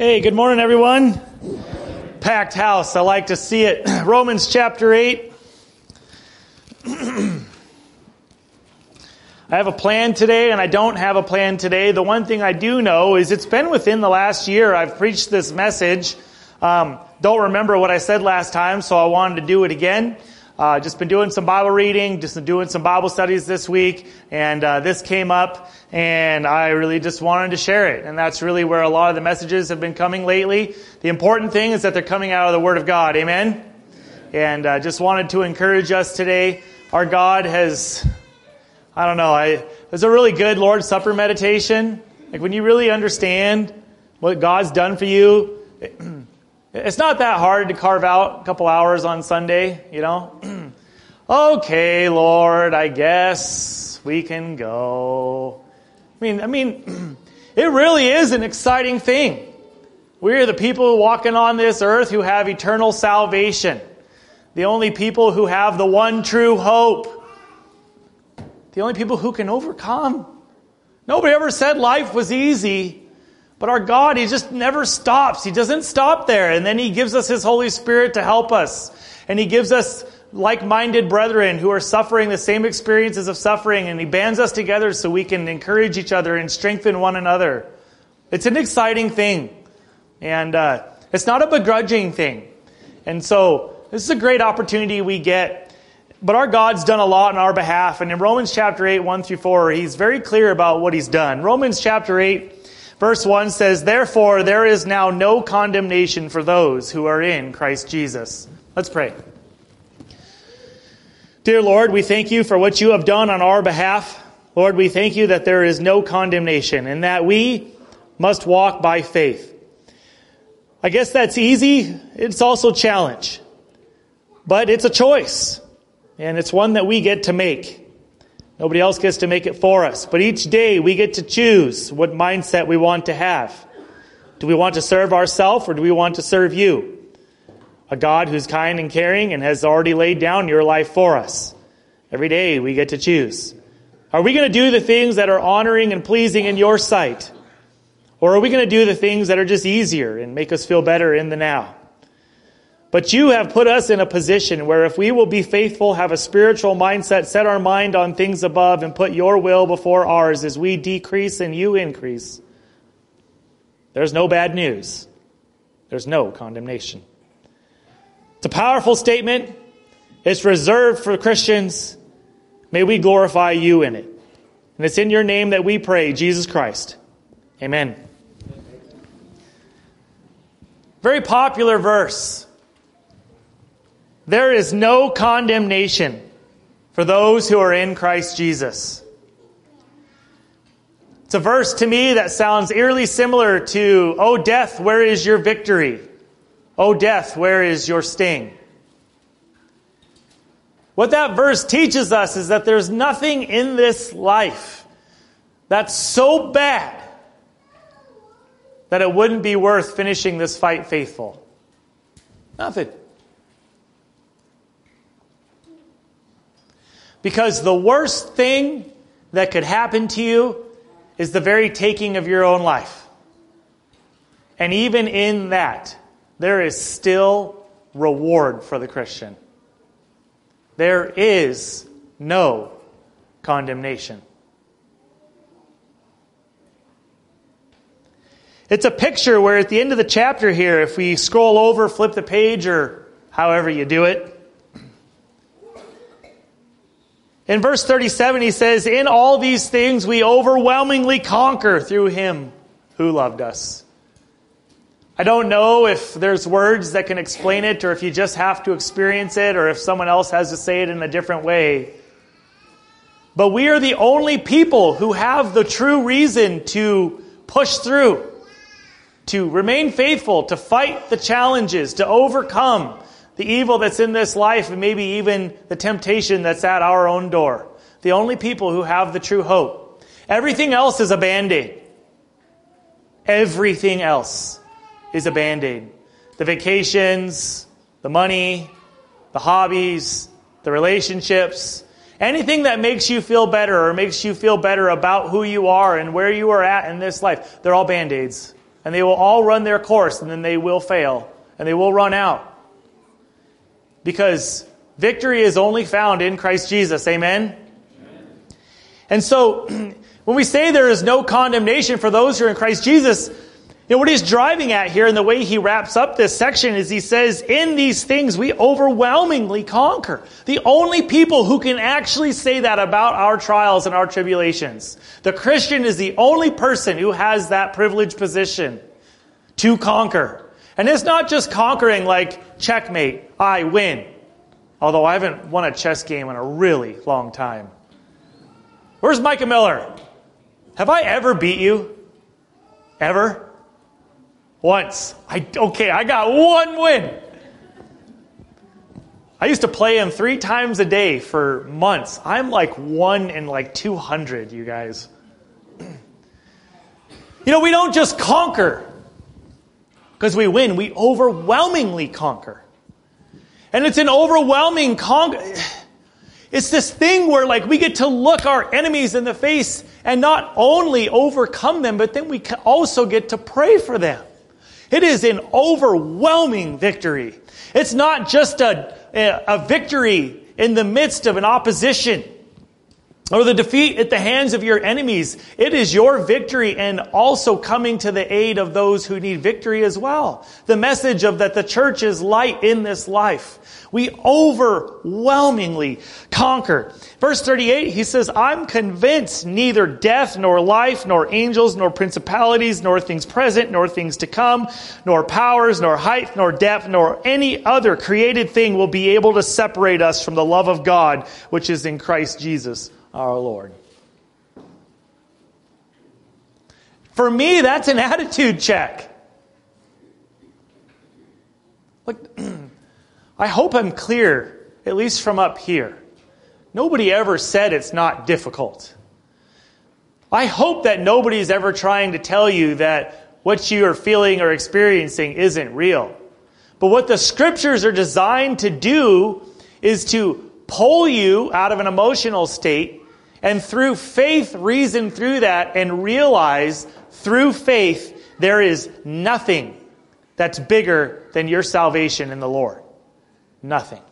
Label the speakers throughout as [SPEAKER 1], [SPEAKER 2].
[SPEAKER 1] Hey, good morning, everyone. Packed house. I like to see it. Romans chapter 8. I have a plan today, and I don't have a plan today. The one thing I do know is it's been within the last year I've preached this message. Don't remember what I said last time, so I wanted to do it again. Just been doing some Bible reading, just doing some Bible studies this week, and this came up, and I really just wanted to share it. And that's really where a lot of the messages have been coming lately. The important thing is that they're coming out of the Word of God. Amen? And just wanted to encourage us today. Our God has, there's a really good Lord's Supper meditation. Like when you really understand what God's done for you, it's not that hard to carve out a couple hours on Sunday, you know. Okay, Lord, I guess we can go. I mean, it really is an exciting thing. We are the people walking on this earth who have eternal salvation. The only people who have the one true hope. The only people who can overcome. Nobody ever said life was easy. But our God, He just never stops. He doesn't stop there. And then He gives us His Holy Spirit to help us. And He gives us like-minded brethren who are suffering the same experiences of suffering. And He bands us together so we can encourage each other and strengthen one another. It's an exciting thing. And it's not a begrudging thing. And so this is a great opportunity we get. But our God's done a lot on our behalf. And in Romans chapter 8, 1 through 4, He's very clear about what He's done. Romans chapter 8, Verse 1 says, "Therefore there is now no condemnation for those who are in Christ Jesus." Let's pray. Dear Lord, we thank You for what You have done on our behalf. Lord, we thank You that there is no condemnation and that we must walk by faith. I guess that's easy. It's also a challenge. But it's a choice. And it's one that we get to make. Nobody else gets to make it for us. But each day we get to choose what mindset we want to have. Do we want to serve ourselves or do we want to serve You? A God who's kind and caring and has already laid down Your life for us. Every day we get to choose. Are we going to do the things that are honoring and pleasing in Your sight? Or are we going to do the things that are just easier and make us feel better in the now? But You have put us in a position where if we will be faithful, have a spiritual mindset, set our mind on things above, and put Your will before ours as we decrease and You increase, there's no bad news. There's no condemnation. It's a powerful statement. It's reserved for Christians. May we glorify You in it. And it's in Your name that we pray, Jesus Christ. Amen. Very popular verse. There is no condemnation for those who are in Christ Jesus. It's a verse to me that sounds eerily similar to, "O death, where is your victory? O death, where is your sting?" What that verse teaches us is that there's nothing in this life that's so bad that it wouldn't be worth finishing this fight faithful. Nothing. Because the worst thing that could happen to you is the very taking of your own life. And even in that, there is still reward for the Christian. There is no condemnation. It's a picture where at the end of the chapter here, if we scroll over, flip the page, or however you do it, in verse 37, he says, "In all these things we overwhelmingly conquer through Him who loved us." I don't know if there's words that can explain it, or if you just have to experience it, or if someone else has to say it in a different way. But we are the only people who have the true reason to push through, to remain faithful, to fight the challenges, to overcome the evil that's in this life, and maybe even the temptation that's at our own door. The only people who have the true hope. Everything else is a Band-Aid. Everything else is a Band-Aid. The vacations, the money, the hobbies, the relationships, anything that makes you feel better or makes you feel better about who you are and where you are at in this life, they're all Band-Aids. And they will all run their course, and then they will fail, and they will run out. Because victory is only found in Christ Jesus. Amen? And so, when we say there is no condemnation for those who are in Christ Jesus, what he's driving at here and the way he wraps up this section is he says, in these things we overwhelmingly conquer. The only people who can actually say that about our trials and our tribulations. The Christian is the only person who has that privileged position to conquer. And it's not just conquering like checkmate, I win. Although I haven't won a chess game in a really long time. Where's Micah Miller? Have I ever beat you? Ever? Once. I got one win. I used to play him 3 times a day for months. I'm like 1 in like 200, you guys. We don't just conquer because we win. We overwhelmingly conquer. And it's an overwhelming conquer. It's this thing where we get to look our enemies in the face and not only overcome them, but then we can also get to pray for them. It is an overwhelming victory. It's not just a victory in the midst of an opposition or the defeat at the hands of your enemies. It is your victory and also coming to the aid of those who need victory as well. The message of that the church is light in this life. We overwhelmingly conquer. Verse 38, he says, I'm convinced neither death, nor life, nor angels, nor principalities, nor things present, nor things to come, nor powers, nor height, nor depth, nor any other created thing will be able to separate us from the love of God, which is in Christ Jesus our Lord. For me, that's an attitude check. I hope I'm clear, at least from up here. Nobody ever said it's not difficult. I hope that nobody's ever trying to tell you that what you are feeling or experiencing isn't real. But what the scriptures are designed to do is to pull you out of an emotional state and through faith reason through that and realize through faith there is nothing that's bigger than your salvation in the Lord. Nothing.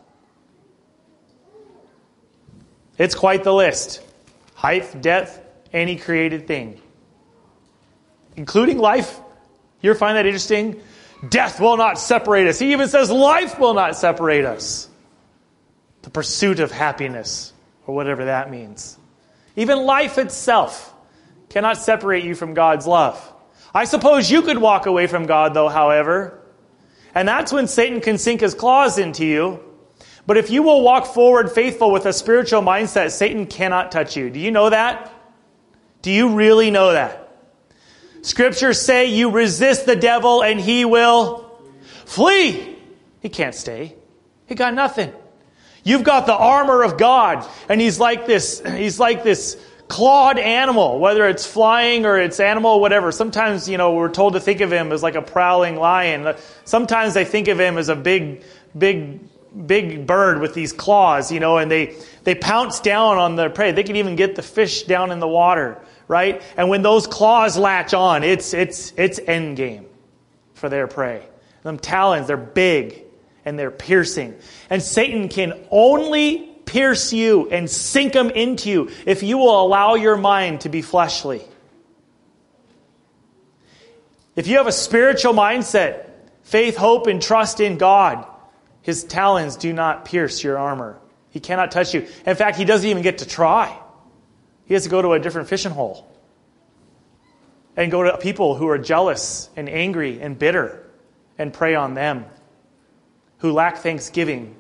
[SPEAKER 1] It's quite the list. Height, depth, any created thing. Including life. You ever find that interesting? Death will not separate us. He even says life will not separate us. The pursuit of happiness, or whatever that means. Even life itself cannot separate you from God's love. I suppose you could walk away from God, though, however. And that's when Satan can sink his claws into you. But if you will walk forward faithful with a spiritual mindset, Satan cannot touch you. Do you know that? Do you really know that? Scriptures say you resist the devil and he will flee. He can't stay. He got nothing. You've got the armor of God, and he's like this clawed animal, whether it's flying or it's animal, whatever. Sometimes, we're told to think of him as like a prowling lion. Sometimes I think of him as a big bird with these claws, and they pounce down on their prey. They can even get the fish down in the water, right? And when those claws latch on, it's end game for their prey. Them talons, they're big and they're piercing. And Satan can only pierce you and sink them into you if you will allow your mind to be fleshly. If you have a spiritual mindset, faith, hope, and trust in God, his talons do not pierce your armor. He cannot touch you. In fact, he doesn't even get to try. He has to go to a different fishing hole and go to people who are jealous and angry and bitter and prey on them, who lack thanksgiving.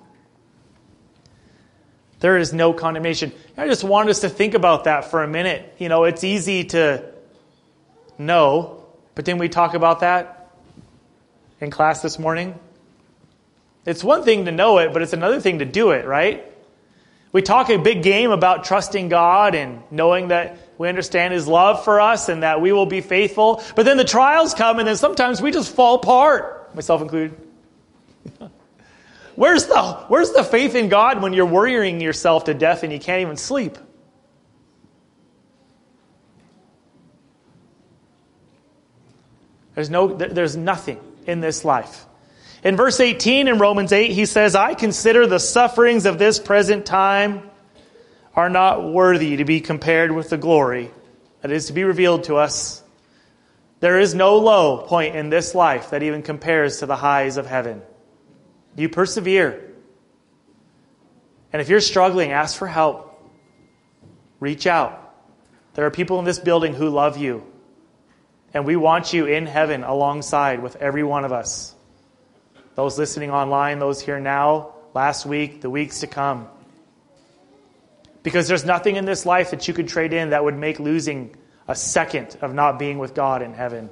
[SPEAKER 1] There is no condemnation. I just want us to think about that for a minute. It's easy to know, but didn't we talk about that in class this morning? It's one thing to know it, but it's another thing to do it, right? We talk a big game about trusting God and knowing that we understand his love for us and that we will be faithful. But then the trials come and then sometimes we just fall apart, myself included. Where's the faith in God when you're worrying yourself to death and you can't even sleep? There's nothing in this life. In verse 18 in Romans 8, he says, I consider the sufferings of this present time are not worthy to be compared with the glory that is to be revealed to us. There is no low point in this life that even compares to the highs of heaven. You persevere. And if you're struggling, ask for help. Reach out. There are people in this building who love you. And we want you in heaven alongside with every one of us. Those listening online, those here now, last week, the weeks to come. Because there's nothing in this life that you could trade in that would make losing a second of not being with God in heaven.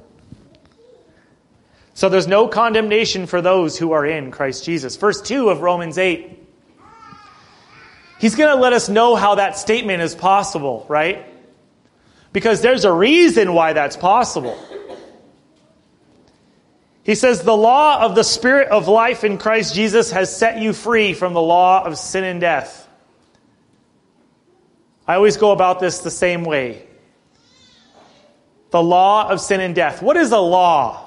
[SPEAKER 1] So there's no condemnation for those who are in Christ Jesus. Verse 2 of Romans 8. He's going to let us know how that statement is possible, right? Because there's a reason why that's possible. He says, the law of the Spirit of life in Christ Jesus has set you free from the law of sin and death. I always go about this the same way. The law of sin and death. What is a law?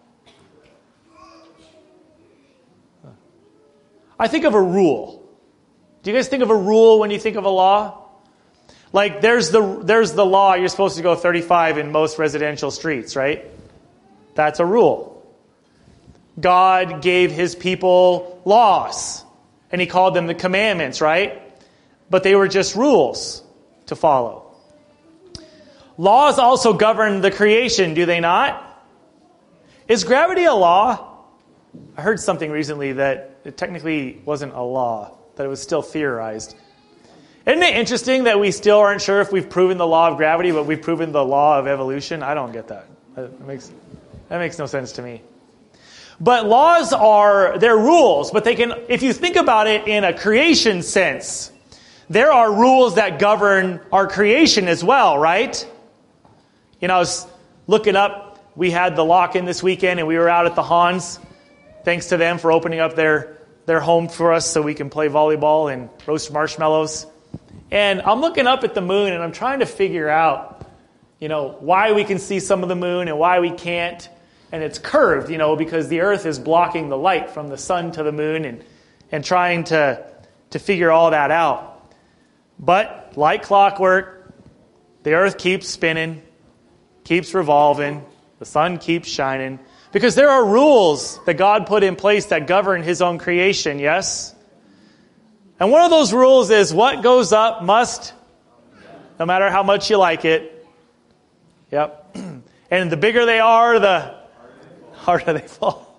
[SPEAKER 1] I think of a rule. Do you guys think of a rule when you think of a law? Like there's the law, you're supposed to go 35 in most residential streets, right? That's a rule. God gave his people laws, and he called them the commandments, right? But they were just rules to follow. Laws also govern the creation, do they not? Is gravity a law? I heard something recently that it technically wasn't a law, that it was still theorized. Isn't it interesting that we still aren't sure if we've proven the law of gravity, but we've proven the law of evolution? I don't get that. That makes no sense to me. But laws they're rules, but they can, if you think about it in a creation sense, there are rules that govern our creation as well, right? You know, I was looking up, we had the lock-in this weekend and we were out at the Hans. Thanks to them for opening up their home for us so we can play volleyball and roast marshmallows. And I'm looking up at the moon and I'm trying to figure out, why we can see some of the moon and why we can't. And it's curved, because the earth is blocking the light from the sun to the moon and trying to figure all that out. But like clockwork, the earth keeps spinning, keeps revolving, the sun keeps shining. Because there are rules that God put in place that govern his own creation, yes? And one of those rules is what goes up must, no matter how much you like it. Yep. And the bigger they are, the harder they fall.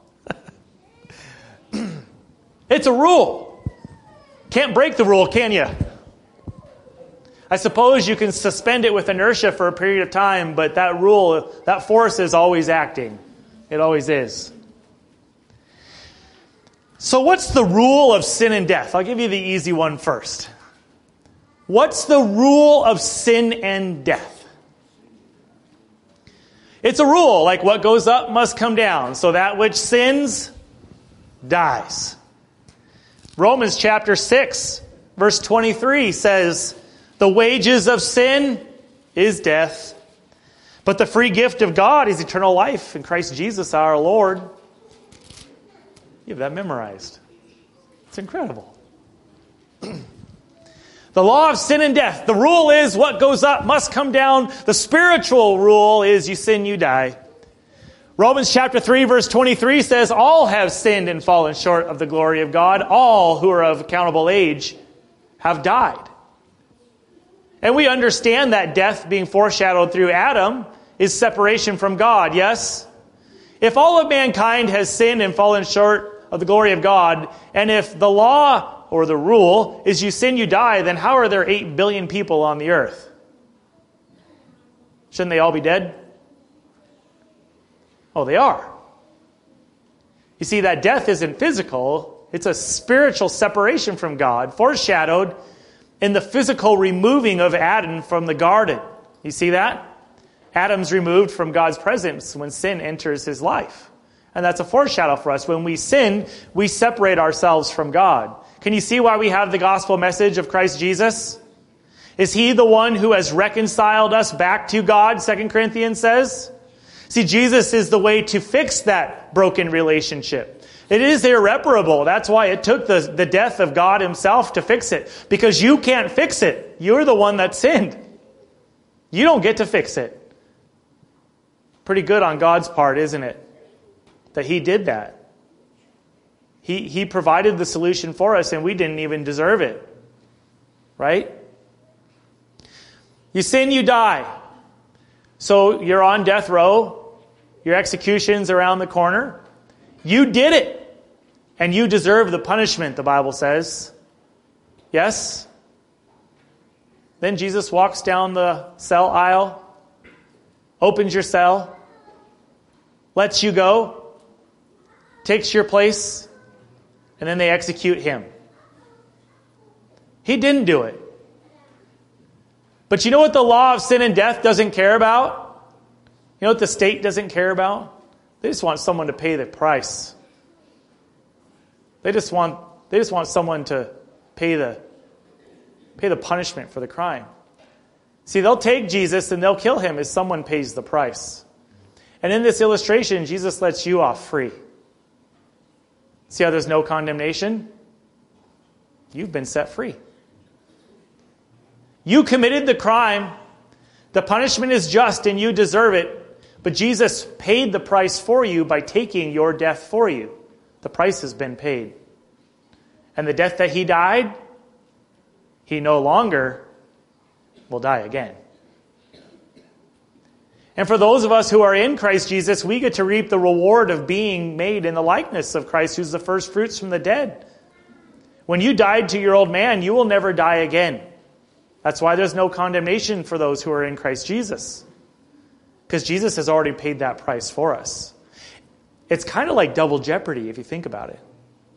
[SPEAKER 1] It's a rule. Can't break the rule, can you? I suppose you can suspend it with inertia for a period of time, but that rule, that force is always acting. It always is. So what's the rule of sin and death? I'll give you the easy one first. What's the rule of sin and death? It's a rule, like what goes up must come down. So that which sins, dies. Romans chapter 6, verse 23 says, the wages of sin is death, but the free gift of God is eternal life in Christ Jesus our Lord. You have that memorized. It's incredible. The law of sin and death. The rule is what goes up must come down. The spiritual rule is you sin, you die. Romans chapter 3 verse 23 says, all have sinned and fallen short of the glory of God. All who are of accountable age have died. And we understand that death being foreshadowed through Adam is separation from God, yes? If all of mankind has sinned and fallen short of the glory of God, and if the law or the rule is you sin, you die, then how are there 8 billion people on the earth? Shouldn't they all be dead? Oh, they are. You see, that death isn't physical. It's a spiritual separation from God, foreshadowed in the physical removing of Adam from the garden. You see that? Adam's removed from God's presence when sin enters his life. And that's a foreshadow for us. When we sin, we separate ourselves from God. Can you see why we have the gospel message of Christ Jesus? Is he the one who has reconciled us back to God, 2 Corinthians says? See, Jesus is the way to fix that broken relationship. It is irreparable. That's why it took the death of God himself to fix it. Because you can't fix it. You're the one that sinned. You don't get to fix it. Pretty good on God's part, isn't it? That he did that. He provided the solution for us and we didn't even deserve it. Right? You sin, you die. So you're on death row. Your execution's around the corner. You did it. And you deserve the punishment, the Bible says. Yes? Then Jesus walks down the cell aisle, opens your cell, lets you go, takes your place, and then they execute him. He didn't do it. But you know what the law of sin and death doesn't care about? You know what the state doesn't care about? They just want someone to pay the price. They just want someone to pay the punishment for the crime. See, they'll take Jesus and they'll kill him as someone pays the price. And in this illustration, Jesus lets you off free. See how there's no condemnation? You've been set free. You committed the crime. The punishment is just and you deserve it. But Jesus paid the price for you by taking your death for you. The price has been paid. And the death that he died, he no longer will die again. And for those of us who are in Christ Jesus, we get to reap the reward of being made in the likeness of Christ, who's the first fruits from the dead. When you died to your old man, you will never die again. That's why there's no condemnation for those who are in Christ Jesus. Because Jesus has already paid that price for us. It's kind of like double jeopardy if you think about it.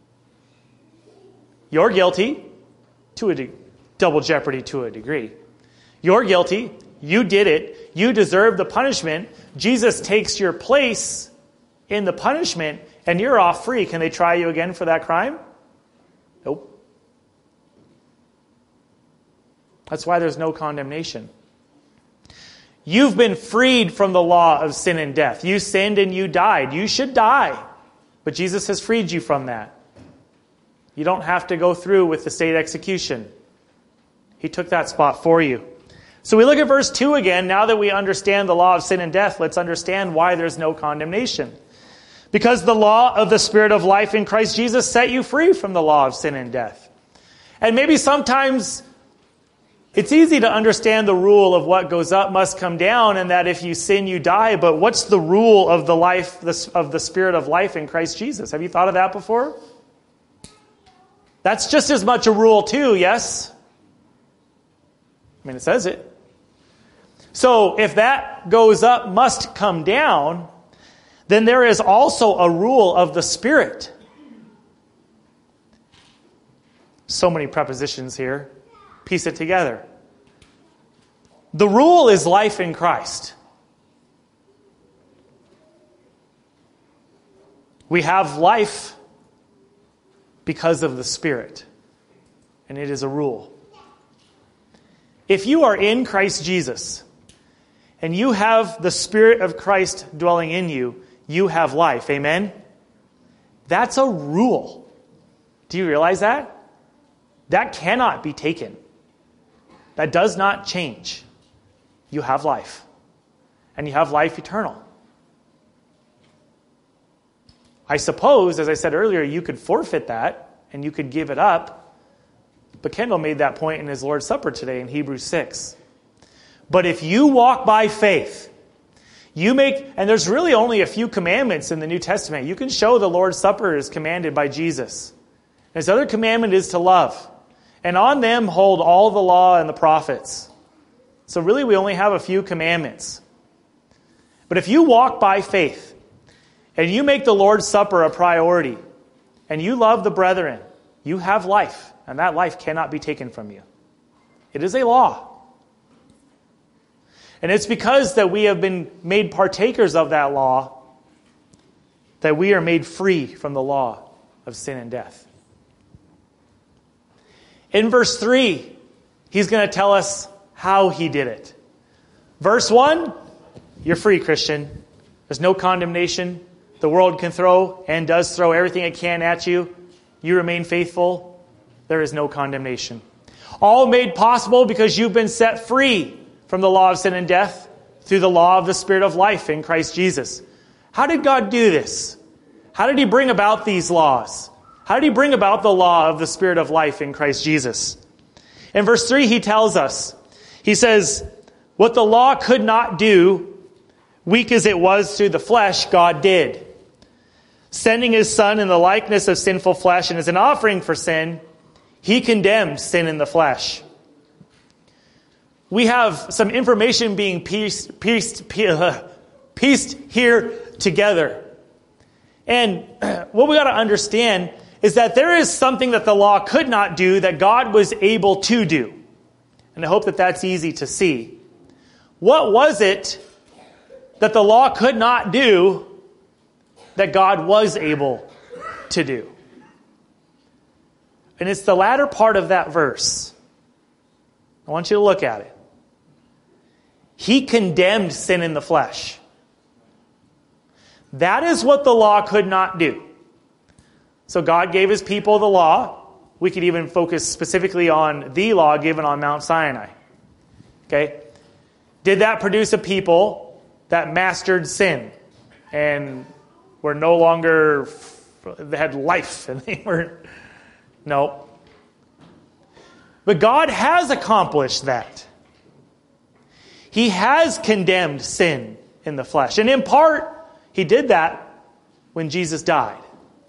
[SPEAKER 1] You're guilty to double jeopardy to a degree. You're guilty. You did it. You deserve the punishment. Jesus takes your place in the punishment and you're off free. Can they try you again for that crime? Nope. That's why there's no condemnation. You've been freed from the law of sin and death. You sinned and you died. You should die. But Jesus has freed you from that. You don't have to go through with the state execution. He took that spot for you. So we look at verse 2 again. Now that we understand the law of sin and death, let's understand why there's no condemnation. Because the law of the Spirit of life in Christ Jesus set you free from the law of sin and death. And maybe sometimes it's easy to understand the rule of what goes up must come down, and that if you sin, you die. But what's the rule of the life of the Spirit of life in Christ Jesus? Have you thought of that before? That's just as much a rule too, yes? I mean, it says it. So if that goes up must come down, then there is also a rule of the Spirit. So many prepositions here. Piece it together. The rule is life in Christ. We have life because of the Spirit. And it is a rule. If you are in Christ Jesus and you have the Spirit of Christ dwelling in you, you have life. Amen? That's a rule. Do you realize that? That cannot be taken. That does not change. You have life. And you have life eternal. I suppose, as I said earlier, you could forfeit that and you could give it up. But Kendall made that point in his Lord's Supper today in Hebrews 6. But if you walk by faith, and there's really only a few commandments in the New Testament. You can show the Lord's Supper is commanded by Jesus. His other commandment is to love. And on them hold all the law and the prophets. So really we only have a few commandments. But if you walk by faith, and you make the Lord's Supper a priority, and you love the brethren, you have life. And that life cannot be taken from you. It is a law. And it's because that we have been made partakers of that law that we are made free from the law of sin and death. In verse 3, he's going to tell us how he did it. Verse 1, you're free, Christian. There's no condemnation. The world can throw and does throw everything it can at you. You remain faithful. There is no condemnation. All made possible because you've been set free from the law of sin and death through the law of the Spirit of life in Christ Jesus. How did God do this? How did he bring about these laws? How did he bring about the law of the Spirit of life in Christ Jesus? In verse 3, he tells us, he says, what the law could not do, weak as it was through the flesh, God did. Sending his Son in the likeness of sinful flesh and as an offering for sin, he condemned sin in the flesh. We have some information being pieced here together. And what we got to understand is that there is something that the law could not do that God was able to do. And I hope that that's easy to see. What was it that the law could not do that God was able to do? And it's the latter part of that verse. I want you to look at it. He condemned sin in the flesh. That is what the law could not do. So God gave his people the law. We could even focus specifically on the law given on Mount Sinai. Okay? Did that produce a people that mastered sin and were no longer, they had life and they were, no. But God has accomplished that. He has condemned sin in the flesh. And in part, he did that when Jesus died.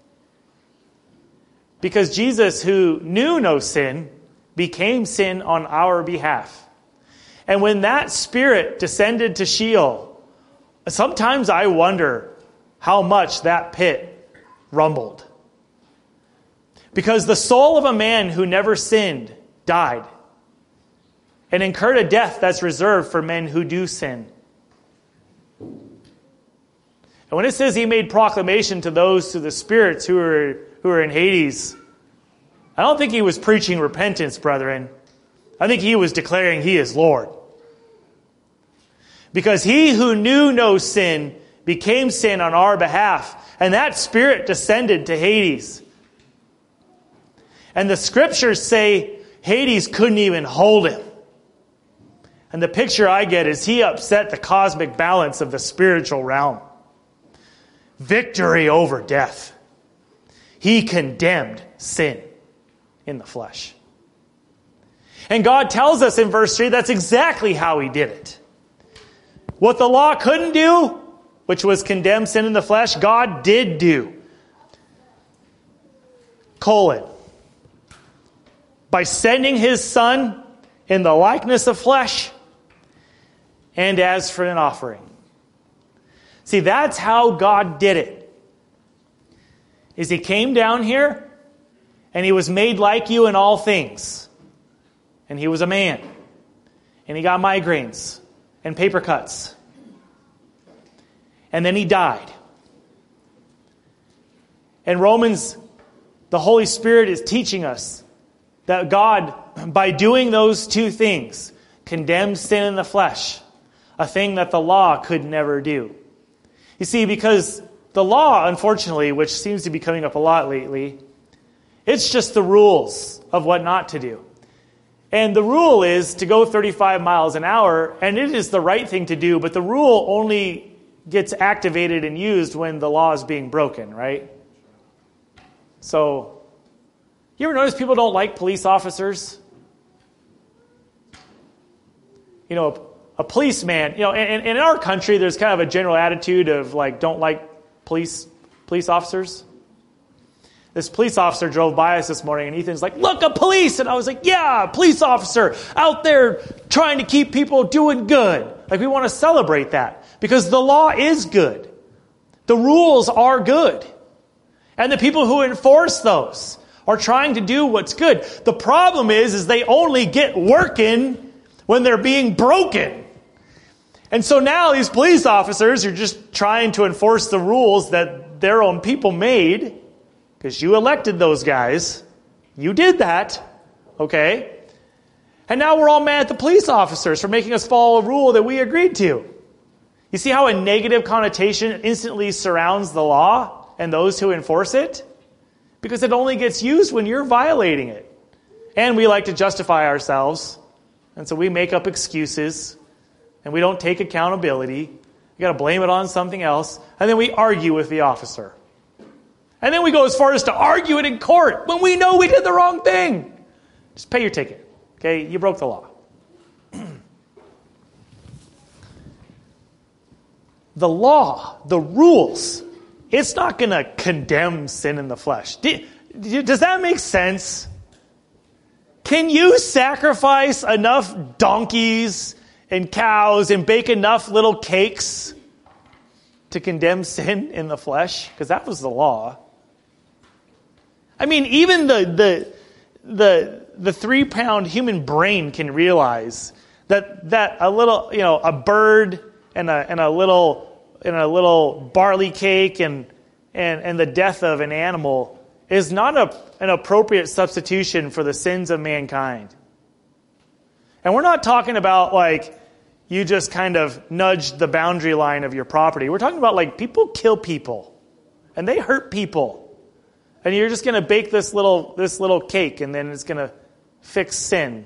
[SPEAKER 1] Because Jesus, who knew no sin, became sin on our behalf. And when that Spirit descended to Sheol, sometimes I wonder how much that pit rumbled. Because the soul of a man who never sinned died and incurred a death that's reserved for men who do sin. And when it says he made proclamation to those, to the spirits who are in Hades, I don't think he was preaching repentance, brethren. I think he was declaring he is Lord. Because he who knew no sin became sin on our behalf. And that Spirit descended to Hades. And the scriptures say Hades couldn't even hold him. And the picture I get is he upset the cosmic balance of the spiritual realm. Victory over death. He condemned sin in the flesh. And God tells us in verse 3 that's exactly how he did it. What the law couldn't do, which was condemn sin in the flesh, God did do. By sending his Son in the likeness of flesh and as for an offering. See, that's how God did it. Is he came down here and he was made like you in all things. And he was a man. And he got migraines and paper cuts. And then he died. And Romans, the Holy Spirit is teaching us that God, by doing those two things, condemned sin in the flesh, a thing that the law could never do. You see, because the law, unfortunately, which seems to be coming up a lot lately, it's just the rules of what not to do. And the rule is to go 35 miles an hour, and it is the right thing to do, but the rule only gets activated and used when the law is being broken, right? So, you ever notice people don't like police officers? You know, a policeman, you know, and in our country, there's kind of a general attitude of like, don't like police officers. This police officer drove by us this morning, and Ethan's like, look, a police! And I was like, yeah, police officer out there trying to keep people doing good. Like, we want to celebrate that because the law is good. The rules are good. And the people who enforce those are trying to do what's good. The problem is they only get working when they're being broken. And so now these police officers are just trying to enforce the rules that their own people made. Because you elected those guys. You did that. Okay? And now we're all mad at the police officers for making us follow a rule that we agreed to. You see how a negative connotation instantly surrounds the law and those who enforce it? Because it only gets used when you're violating it. And we like to justify ourselves. And so we make up excuses. And we don't take accountability. We got to blame it on something else. And then we argue with the officer. And then we go as far as to argue it in court when we know we did the wrong thing. Just pay your ticket. Okay? You broke the law. The law, the rules, it's not going to condemn sin in the flesh. Does that make sense? Can you sacrifice enough donkeys and cows and bake enough little cakes to condemn sin in the flesh? Because that was the law. I mean, even the 3-pound human brain can realize that a little, a bird and a little barley cake and the death of an animal is not an appropriate substitution for the sins of mankind. And we're not talking about like you just kind of nudged the boundary line of your property. We're talking about like people kill people and they hurt people. And you're just going to bake this little cake and then it's going to fix sin.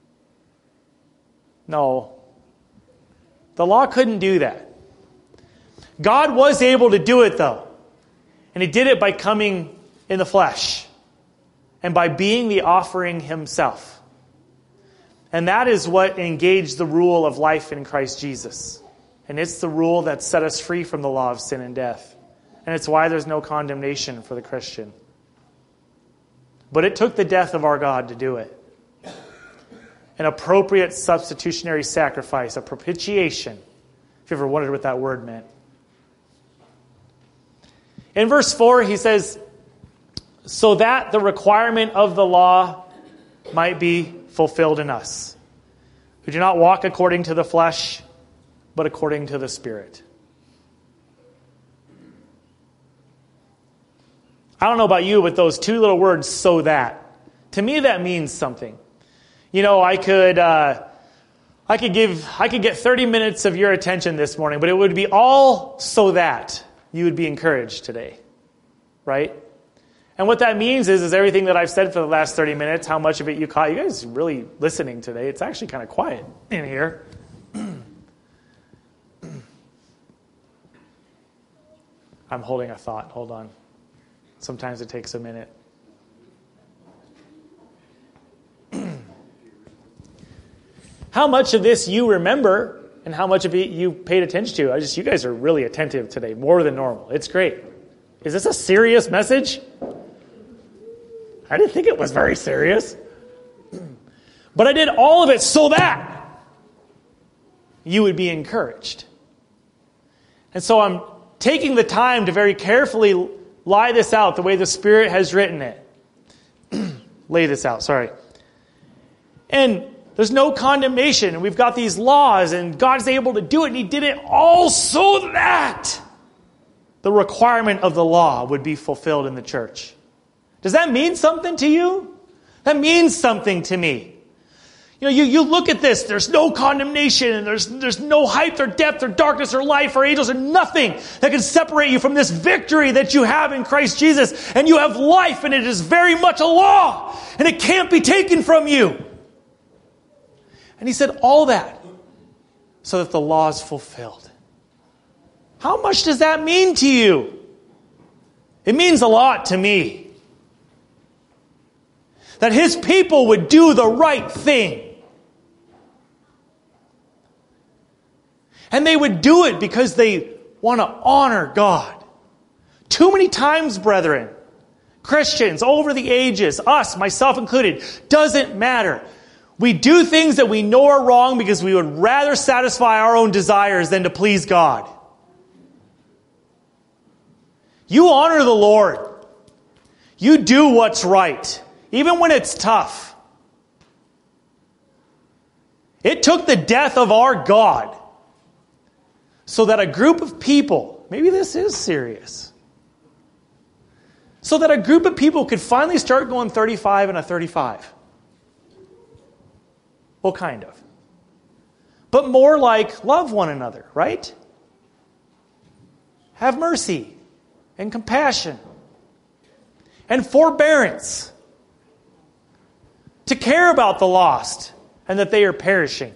[SPEAKER 1] No. The law couldn't do that. God was able to do it though. And he did it by coming in the flesh and by being the offering himself. And that is what engaged the rule of life in Christ Jesus. And it's the rule that set us free from the law of sin and death. And it's why there's no condemnation for the Christian. But it took the death of our God to do it. An appropriate substitutionary sacrifice, a propitiation, if you ever wondered what that word meant. In verse 4, he says, so that the requirement of the law might be fulfilled in us, who do not walk according to the flesh, but according to the Spirit. I don't know about you, but those two little words, so that, to me that means something. I could get 30 minutes of your attention this morning, but it would be all so that you would be encouraged today, right? And what that means is everything that I've said for the last 30 minutes, how much of it you caught. You guys are really listening today. It's actually kind of quiet in here. I'm holding a thought. Hold on. Sometimes it takes a minute. How much of this you remember and how much of it you paid attention to? You guys are really attentive today, more than normal. It's great. Is this a serious message? I didn't think it was very serious. But I did all of it so that you would be encouraged. And so I'm taking the time to very carefully lie this out the way the Spirit has written it. Lay this out, sorry. And there's no condemnation, and we've got these laws, and God's able to do it, and he did it all so that the requirement of the law would be fulfilled in the church. Does that mean something to you? That means something to me. You look at this, there's no condemnation, and there's no height or depth or darkness or life or angels or nothing that can separate you from this victory that you have in Christ Jesus. And you have life, and it is very much a law, and it can't be taken from you. And he said all that so that the law is fulfilled. How much does that mean to you? It means a lot to me. That his people would do the right thing. And they would do it because they want to honor God. Too many times, brethren, Christians over the ages, us, myself included, doesn't matter. We do things that we know are wrong because we would rather satisfy our own desires than to please God. You honor the Lord. You do what's right, even when it's tough. It took the death of our God so that a group of people, maybe this is serious, so that a group of people could finally start going 35 and a 35. Well, kind of. But more like love one another, right? have mercy and compassion and forbearance, to care about the lost and that they are perishing,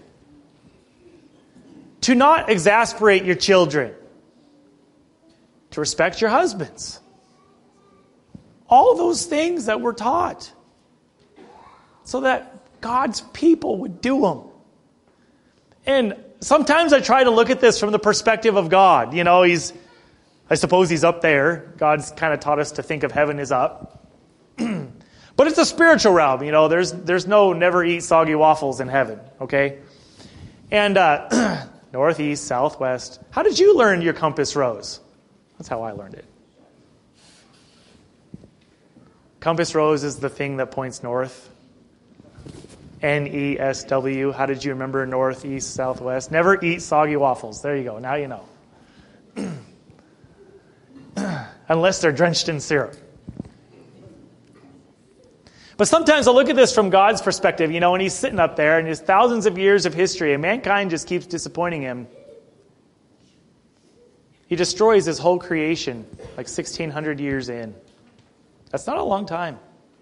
[SPEAKER 1] to not exasperate your children, to respect your husbands. All those things that we're taught so that God's people would do them. And sometimes I try to look at this from the perspective of God. You know, I suppose he's up there. God's kind of taught us to think of heaven as up. But it's a spiritual realm. You know, there's no never eat soggy waffles in heaven, okay? And north, east, south, west. How did you learn your compass rose? That's how I learned it. Compass rose is the thing that points north. NESW. How did you remember north, east, south, west? Never eat soggy waffles. There you go. Now you know. Unless they're drenched in syrup. But sometimes I look at this from God's perspective, you know, and he's sitting up there and his thousands of years of history, and mankind just keeps disappointing him. He destroys his whole creation like 1,600 years in. That's not a long time.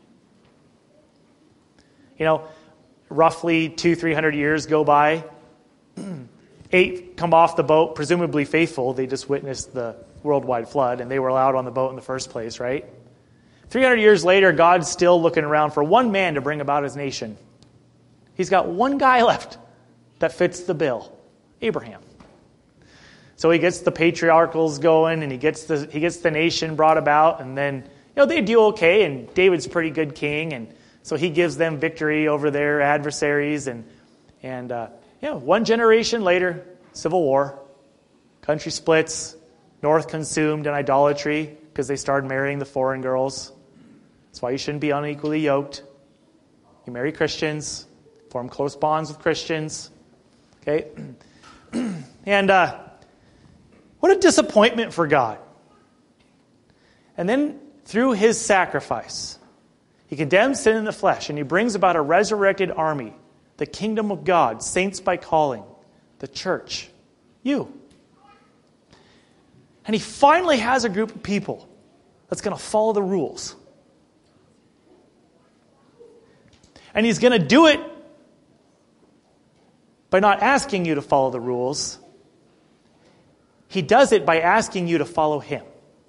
[SPEAKER 1] You know, roughly 200-300 years go by. 8 come off the boat, presumably faithful. They just witnessed the worldwide flood, and they were allowed on the boat in the first place, right? 300 years later, God's still looking around for one man to bring about his nation. He's got one guy left that fits the bill, Abraham. So he gets the patriarchals going, and he gets the nation brought about, and then, you know, they do okay, and David's a pretty good king, and so he gives them victory over their adversaries, and one generation later, civil war, country splits, north consumed in idolatry because they started marrying the foreign girls. That's why you shouldn't be unequally yoked. You marry Christians, form close bonds with Christians. Okay? And what a disappointment for God. And then through his sacrifice, he condemns sin in the flesh, and he brings about a resurrected army, the kingdom of God, saints by calling, the church, you. And he finally has a group of people that's going to follow the rules. And he's going to do it by not asking you to follow the rules. He does it by asking you to follow him.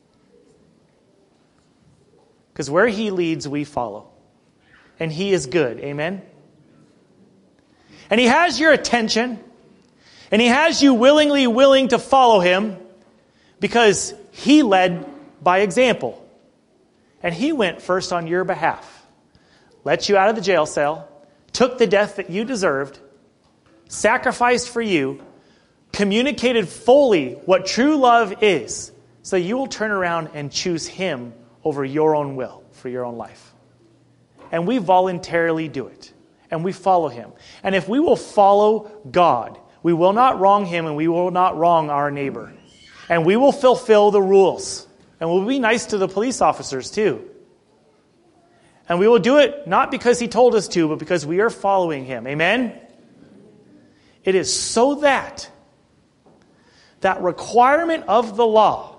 [SPEAKER 1] Because where he leads, we follow. And he is good. Amen? And he has your attention. And he has you willing to follow him because he led by example. And he went first on your behalf. Let you out of the jail cell. Took the death that you deserved. Sacrificed for you. Communicated fully what true love is. So you will turn around and choose him over your own will for your own life. And we voluntarily do it. And we follow him. And if we will follow God, we will not wrong him and we will not wrong our neighbor. And we will fulfill the rules. And we'll be nice to the police officers too. And we will do it not because he told us to, but because we are following him. Amen? It is so that requirement of the law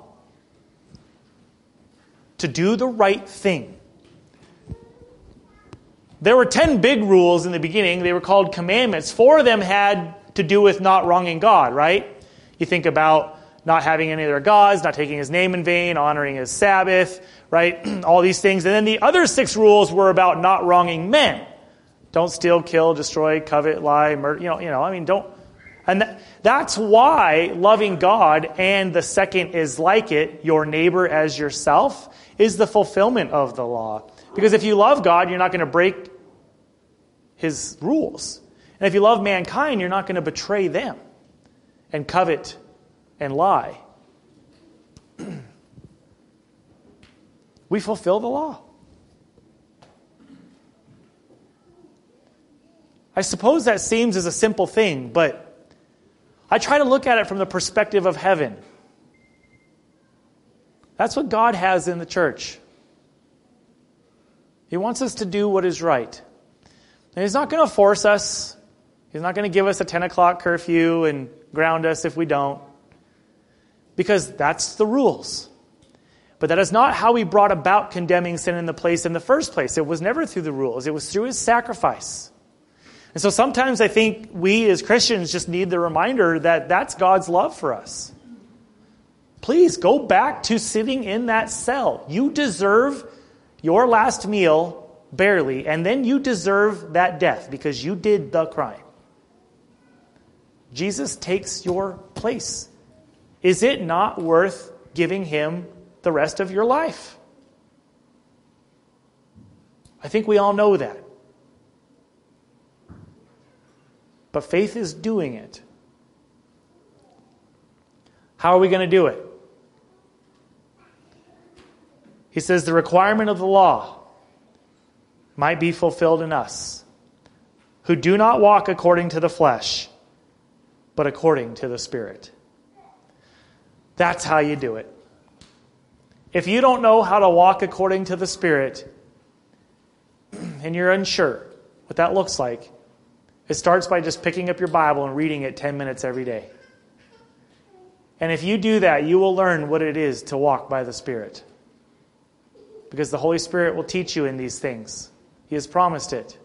[SPEAKER 1] to do the right thing. There were 10 big rules in the beginning. They were called commandments. 4 of them had to do with not wronging God, right? You think about not having any other gods, not taking his name in vain, honoring his Sabbath, right? All these things. And then the other 6 rules were about not wronging men. Don't steal, kill, destroy, covet, lie, murder. Don't. And that's why loving God, and the second is like it, your neighbor as yourself, is the fulfillment of the law. Because if you love God, you're not going to break his rules. And if you love mankind, you're not going to betray them and covet and lie. We fulfill the law. I suppose that seems as a simple thing, but I try to look at it from the perspective of heaven. That's what God has in the church. He wants us to do what is right. And he's not going to force us. He's not going to give us a 10 o'clock curfew and ground us if we don't. because that's the rules. But that is not how he brought about condemning sin in the first place. It was never through the rules. It was through his sacrifice. And so sometimes I think we as Christians just need the reminder that that's God's love for us. Please go back to sitting in that cell. You deserve your last meal, barely, and then you deserve that death because you did the crime. Jesus takes your place. Is it not worth giving him the rest of your life? I think we all know that. But faith is doing it. How are we going to do it? He says the requirement of the law might be fulfilled in us, who do not walk according to the flesh, but according to the Spirit. That's how you do it. If you don't know how to walk according to the Spirit, and you're unsure what that looks like, it starts by just picking up your Bible and reading it 10 minutes every day. And if you do that, you will learn what it is to walk by the Spirit. Because the Holy Spirit will teach you in these things. He has promised it.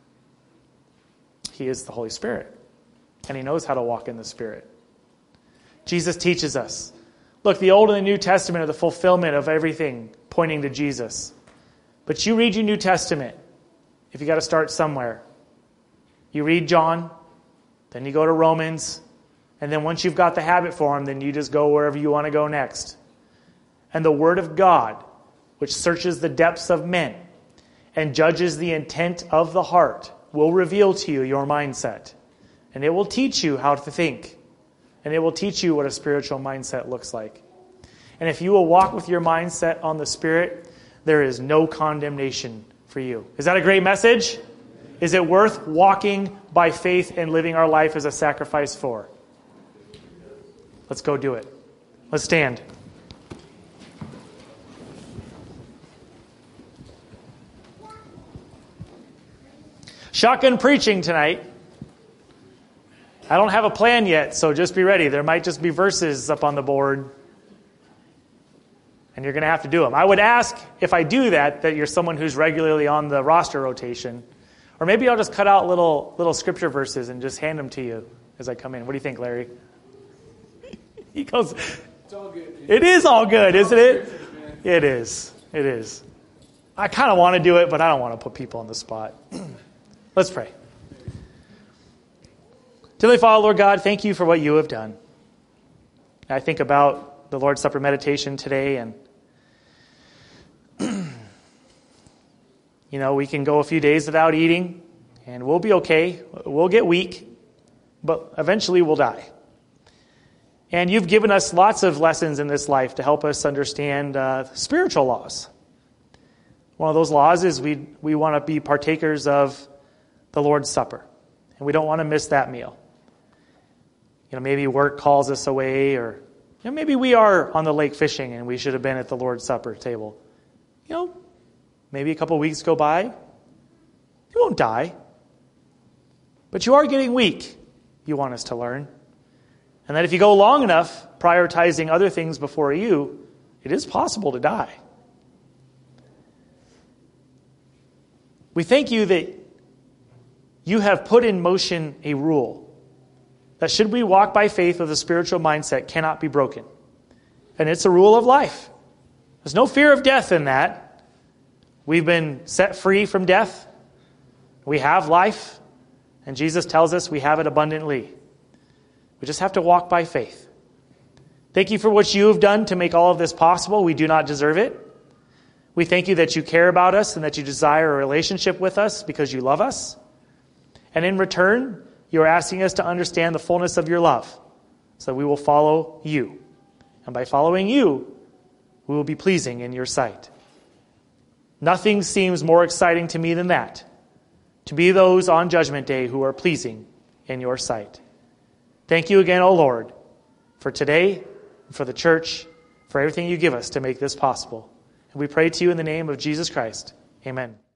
[SPEAKER 1] He is the Holy Spirit. And he knows how to walk in the Spirit. Jesus teaches us. Look, the Old and the New Testament are the fulfillment of everything pointing to Jesus. But you read your New Testament, if you got to start somewhere. You read John, then you go to Romans, and then once you've got the habit formed, then you just go wherever you want to go next. And the Word of God, which searches the depths of men and judges the intent of the heart, will reveal to you your mindset. And it will teach you how to think. And it will teach you what a spiritual mindset looks like. And if you will walk with your mindset on the Spirit, there is no condemnation for you. Is that a great message? Is it worth walking by faith and living our life as a sacrifice for? Let's go do it. Let's stand. Shotgun preaching tonight. I don't have a plan yet, so just be ready. There might just be verses up on the board, and you're going to have to do them. I would ask, if I do that you're someone who's regularly on the roster rotation, or maybe I'll just cut out little scripture verses and just hand them to you as I come in. What do you think, Larry? He goes, it's all good. It is all good, isn't it? It is. It is. I kind of want to do it, but I don't want to put people on the spot. Let's pray. Dearly Father, Lord God, thank you for what you have done. I think about the Lord's Supper meditation today, and we can go a few days without eating, and we'll be okay. We'll get weak, but eventually we'll die. And you've given us lots of lessons in this life to help us understand spiritual laws. One of those laws is we want to be partakers of the Lord's Supper, and we don't want to miss that meal. Maybe work calls us away, or maybe we are on the lake fishing and we should have been at the Lord's Supper table. Maybe a couple of weeks go by. You won't die. But you are getting weak, you want us to learn. And that if you go long enough prioritizing other things before you, it is possible to die. We thank you that you have put in motion a rule that should we walk by faith with a spiritual mindset cannot be broken. And it's a rule of life. There's no fear of death in that. We've been set free from death. We have life. And Jesus tells us we have it abundantly. We just have to walk by faith. Thank you for what you have done to make all of this possible. We do not deserve it. We thank you that you care about us and that you desire a relationship with us because you love us. And in return, you are asking us to understand the fullness of your love so that we will follow you. And by following you, we will be pleasing in your sight. Nothing seems more exciting to me than that, to be those on Judgment Day who are pleasing in your sight. Thank you again, O Lord, for today, for the church, for everything you give us to make this possible. And we pray to you in the name of Jesus Christ. Amen.